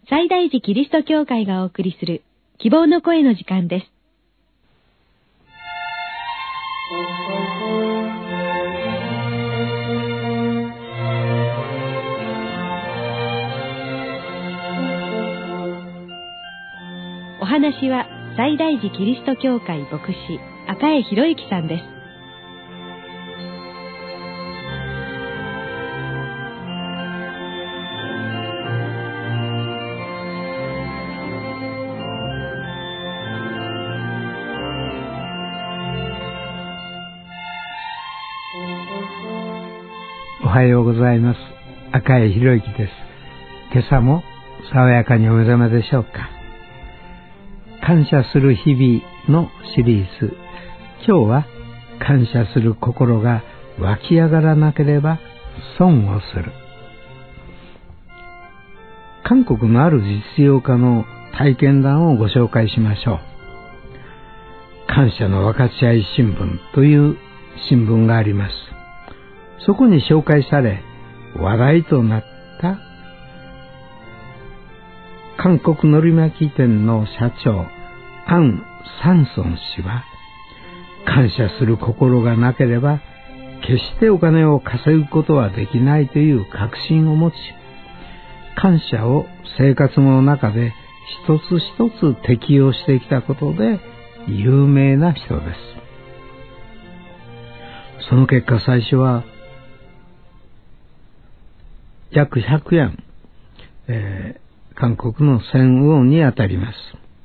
西大寺キリスト教会がお送りする希望の声の時間です。お話は西大寺キリスト教会牧師赤江博之さんです。 おはようございます。赤江博之です。今朝も爽やかにお目覚めでしょうか。感謝する日々のシリーズ。今日は感謝する心が湧き上がらなければ損をする。韓国のある実業家の体験談をご紹介しましょう。感謝の分かち合い新聞という新聞があります。そこに紹介され話題となった韓国のり巻き店の社長アン・サンソン氏は、感謝する心がなければ決してお金を稼ぐことはできないという確信を持ち、感謝を生活の中で一つ一つ適用してきたことで有名な人です。その結果、最初は約100円、韓国の1000ウォンにあたります。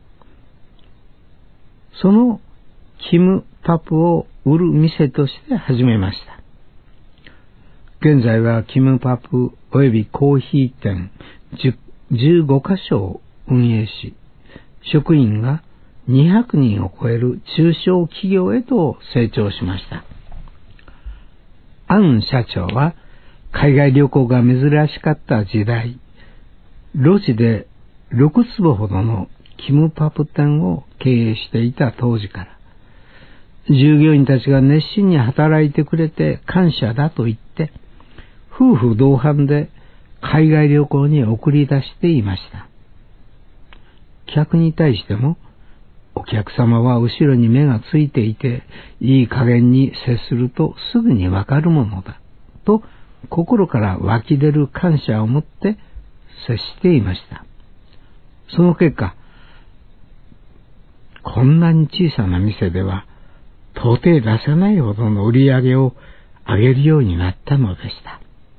そのキムパプを売る店として始めました。現在はキムパプおよびコーヒー店15カ所を運営し、職員が200人を超える中小企業へと成長しました。アン社長は海外旅行が珍しかった時代、路地で6坪ほどのキムパプ店を経営していた当時から、従業員たちが熱心に働いてくれて感謝だと言って、夫婦同伴で海外旅行に送り出していました。客に対しても、お客様は後ろに目がついていて、いい加減に接するとすぐにわかるものだ、と心から湧き出る感謝を持って接していました。その結果、こんなに小さな店では到底出せないほどの売り上げを上げるようになったのでした。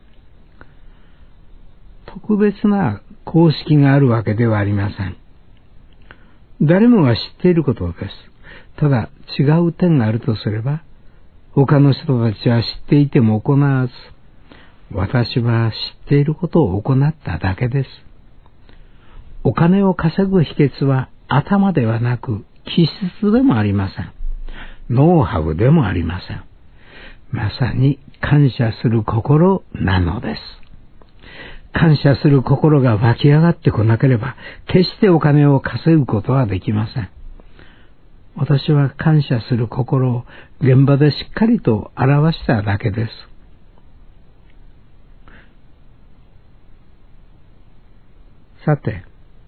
特別な公式があるわけではありません。誰もが知っていることです。ただ違う点があるとすれば、他の人たちは知っていても行わず、私は知っていることを行っただけです。お金を稼ぐ秘訣は頭ではなく気質でもありません。ノウハウでもありません。まさに感謝する心なのです。感謝する心が湧き上がってこなければ、決してお金を稼ぐことはできません。私は感謝する心を現場でしっかりと表しただけです。さて、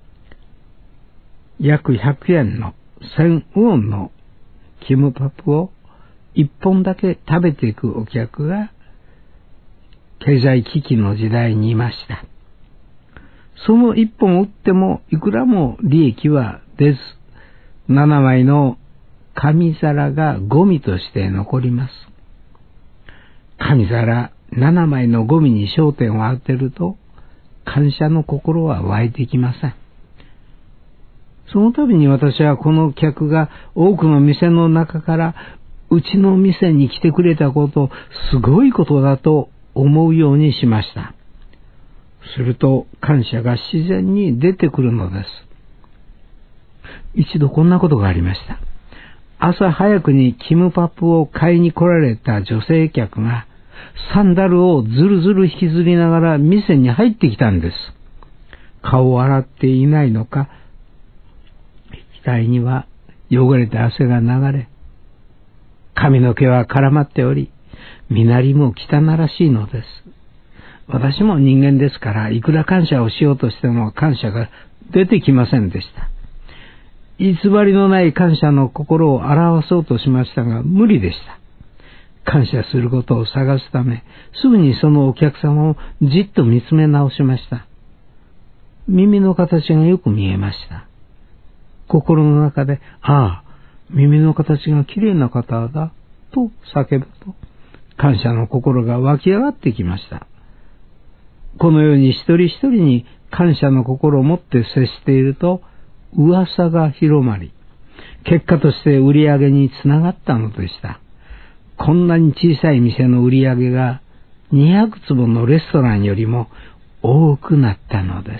約100円の1000ウォンのキムパプを1本だけ食べていくお客が経済危機の時代にいました。その1本売ってもいくらも利益は出ず、7枚の紙皿がゴミとして残ります。紙皿7枚のゴミに焦点を当てると、感謝の心は湧いてきません。その度に私はこの客が多くの店の中からうちの店に来てくれたこと、すごいことだと思うようにしました。すると感謝が自然に出てくるのです。一度こんなことがありました。朝早くにキムパプを買いに来られた女性客がサンダルをずるずる引きずりながら店に入ってきたんです。顔を洗っていないのか、額には汚れた汗が流れ、髪の毛は絡まっており、身なりも汚らしいのです。 私も人間ですから、いくら感謝をしようとしても感謝が出てきませんでした。偽りのない感謝の心を表そうとしましたが、無理でした。感謝することを探すため、すぐにそのお客様をじっと見つめ直しました。耳の形がよく見えました。心の中で、ああ、耳の形がきれいな方だ、と叫ぶと、感謝の心が湧き上がってきました。このように一人一人に感謝の心を持って接していると、噂が広まり、結果として売り上げにつながったのでした。こんなに小さい店の売り上げが200坪のレストランよりも多くなったのです。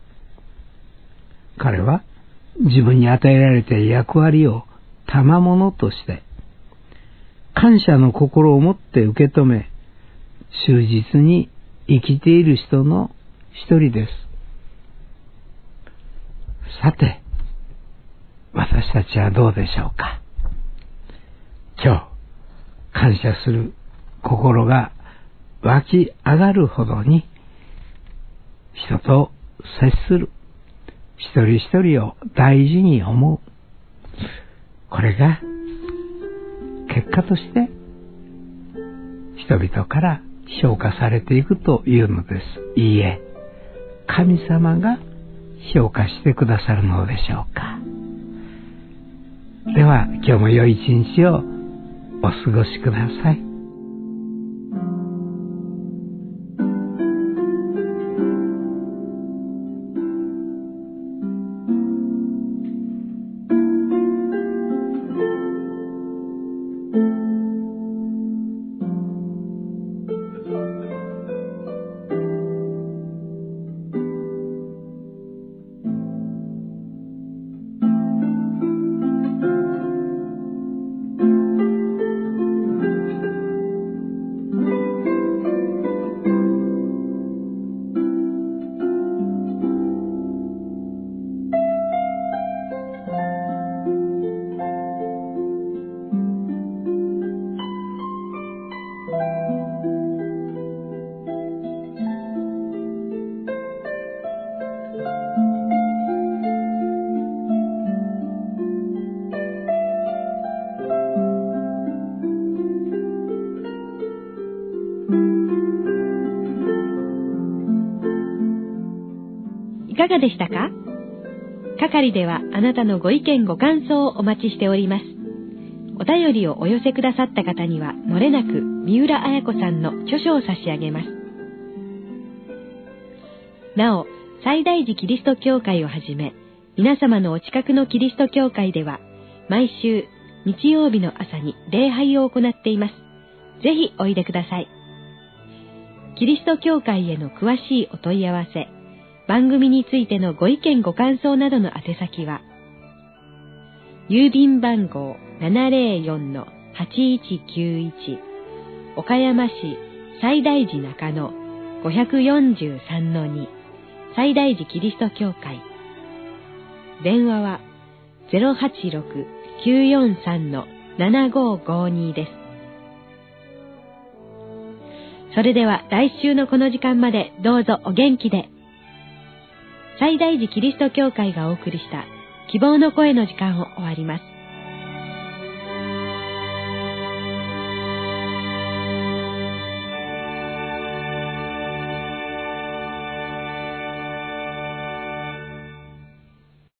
彼は自分に与えられた役割を賜物として感謝の心を持って受け止め、忠実に生きている人の一人です。さて、私たちはどうでしょうか。今日、感謝する心が湧き上がるほどに人と接する、一人一人を大事に思う。これが結果として人々から評価されていくというのです。いいえ、神様が評価してくださるのでしょうか。では今日も良い一日をお過ごしください。 いかがでしたか？係ではあなたのご意見ご感想をお待ちしております。お便りをお寄せくださった方にはもれなく三浦綾子さんの著書を差し上げます。なお、西大寺キリスト教会をはじめ、皆様のお近くのキリスト教会では、毎週日曜日の朝に礼拝を行っています。ぜひおいでください。キリスト教会への詳しいお問い合わせ、番組についてのご意見ご感想などの宛先は、郵便番号 704-8191 岡山市西大寺中野 543-2 西大寺キリスト教会。電話は 086-943-7552 です。それでは来週のこの時間までどうぞお元気で。西大寺キリスト教会がお送りした希望の声の時間を終わります。